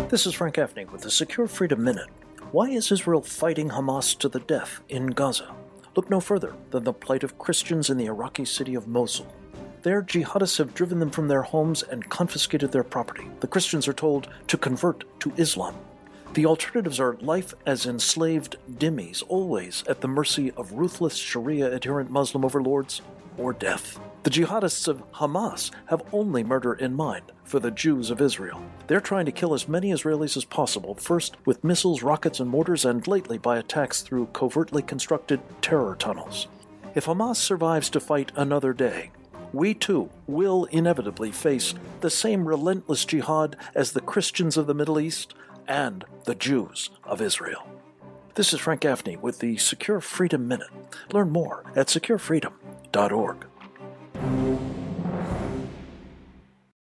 This is Frank Gaffney with the Secure Freedom Minute. Why is Israel fighting Hamas to the death in Gaza? Look no further than the plight of Christians in the Iraqi city of Mosul. There, jihadists have driven them from their homes and confiscated their property. The Christians are told to convert to Islam. The alternatives are life as enslaved dhimmis, always at the mercy of ruthless Sharia-adherent Muslim overlords, or death. The jihadists of Hamas have only murder in mind for the Jews of Israel. They're trying to kill as many Israelis as possible, first with missiles, rockets, and mortars, and lately by attacks through covertly constructed terror tunnels. If Hamas survives to fight another day, we too will inevitably face the same relentless jihad as the Christians of the Middle East and the Jews of Israel. This is Frank Gaffney with the Secure Freedom Minute. Learn more at securefreedom.org.